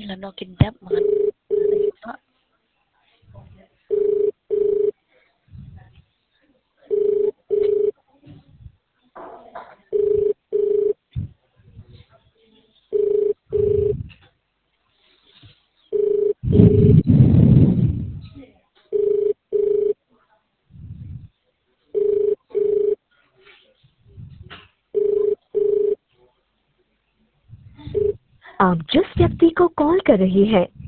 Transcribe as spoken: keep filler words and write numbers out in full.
Lano kidnap mga ito. आप जिस व्यक्ति को कॉल कर रहे हैं